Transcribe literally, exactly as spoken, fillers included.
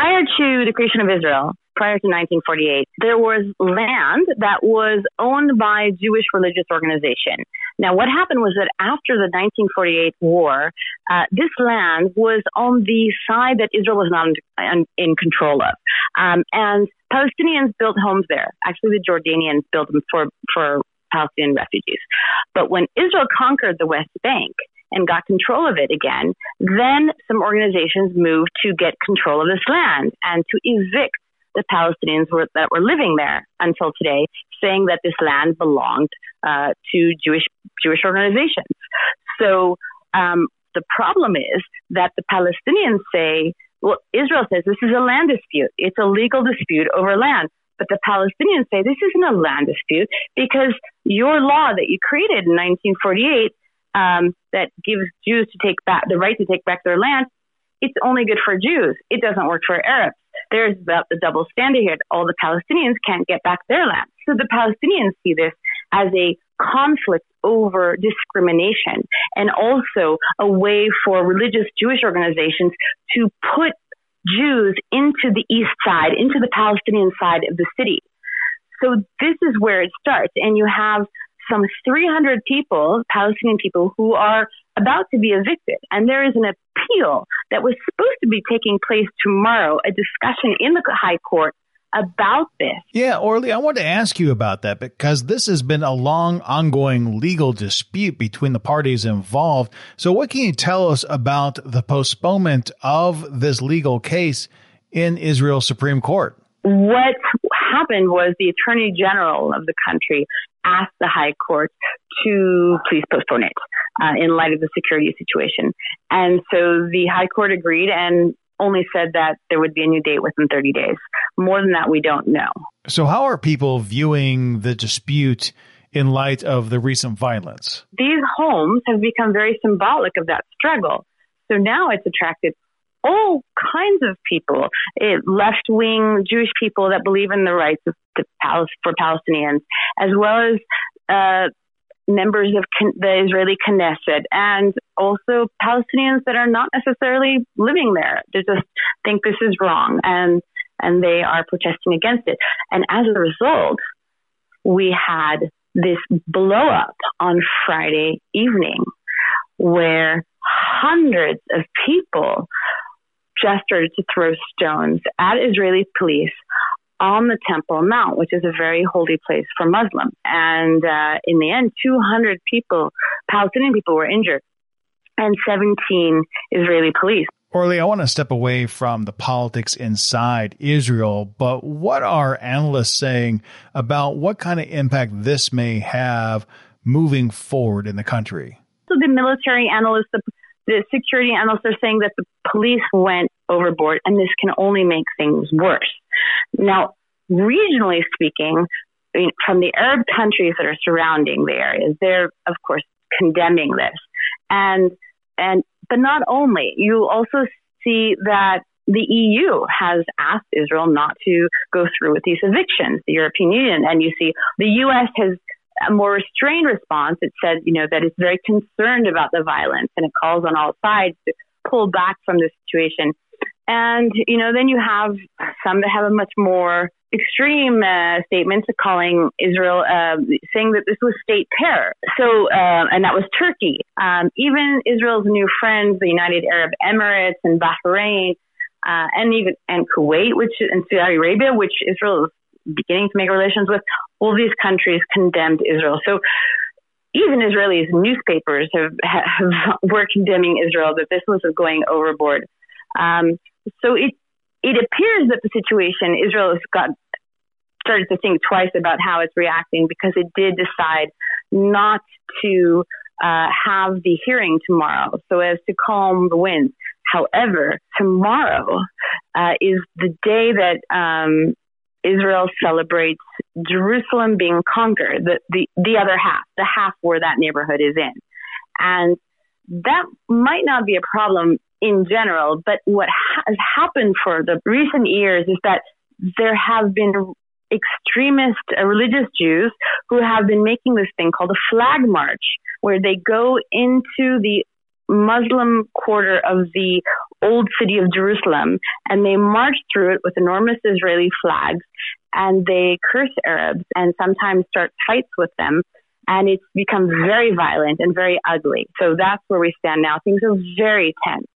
prior to the creation of Israel, prior to nineteen forty-eight, there was land that was owned by Jewish religious organization. Now, what happened was that after the nineteen forty-eight war, uh, this land was on the side that Israel was not in, in control of. Um, and Palestinians built homes there. Actually, the Jordanians built them for, for Palestinian refugees. But when Israel conquered the West Bank and got control of it again, then some organizations moved to get control of this land and to evict the Palestinians were, that were living there until today, saying that this land belonged uh, to Jewish Jewish organizations. So um, the problem is that the Palestinians say, well, Israel says this is a land dispute. It's a legal dispute over land. But the Palestinians say this isn't a land dispute because your law that you created in nineteen forty-eight um, that gives Jews to take back the right to take back their land, it's only good for Jews. It doesn't work for Arabs. There's about the double standard here. All the Palestinians can't get back their land. So the Palestinians see this as a conflict over discrimination and also a way for religious Jewish organizations to put Jews into the east side, into the Palestinian side of the city. So this is where it starts. And you have some three hundred people, Palestinian people, who are about to be evicted. And there is an appeal that was supposed to be taking place tomorrow, a discussion in the High Court about this. Yeah, Orly, I want to ask you about that because this has been a long, ongoing legal dispute between the parties involved. So what can you tell us about the postponement of this legal case in Israel's Supreme Court? What happened was the Attorney General of the country asked the High Court to please postpone it uh, in light of the security situation. And so the High Court agreed and only said that there would be a new date within thirty days. More than that, we don't know. So how are people viewing the dispute in light of the recent violence? These homes have become very symbolic of that struggle. So now it's attracted all kinds of people, it, left-wing Jewish people that believe in the rights of the Pal- for Palestinians, as well as uh, members of con- the Israeli Knesset, and also Palestinians that are not necessarily living there. They just think this is wrong, and and they are protesting against it. And as a result, we had this blow-up on Friday evening where hundreds of people just started to throw stones at Israeli police on the Temple Mount, which is a very holy place for Muslims. And uh, in the end, two hundred people, Palestinian people, were injured, and seventeen Israeli police. Orly, I want to step away from the politics inside Israel, but what are analysts saying about what kind of impact this may have moving forward in the country? So the military analysts, the, the security analysts are saying that the police went overboard, and this can only make things worse. Now, regionally speaking, from the Arab countries that are surrounding the areas, they're, of course, condemning this. And and but not only, you also see that the E U has asked Israel not to go through with these evictions, the European Union, and you see the U S has a more restrained response. It said, you know, that it's very concerned about the violence, and it calls on all sides to pull back from this situation. And, you know, then you have some that have a much more extreme uh, statements calling Israel, uh, saying that this was state terror. So, uh, and that was Turkey. Um, even Israel's new friends, the United Arab Emirates and Bahrain, uh, and even and Kuwait, which and Saudi Arabia, which Israel is beginning to make relations with, all these countries condemned Israel. So even Israeli newspapers have, have were condemning Israel, that this was going overboard. Um, so it it appears that the situation, Israel has got started to think twice about how it's reacting, because it did decide not to uh, have the hearing tomorrow so as to calm the winds. However, tomorrow uh, is the day that um, Israel celebrates Jerusalem being conquered, the, the, the other half, the half where that neighborhood is in. And that might not be a problem in general, but what has happened for the recent years is that there have been extremist uh, religious Jews who have been making this thing called a flag march, where they go into the Muslim quarter of the old city of Jerusalem, and they march through it with enormous Israeli flags, and they curse Arabs and sometimes start fights with them. And it's become very violent and very ugly. So that's where we stand now. Things are very tense.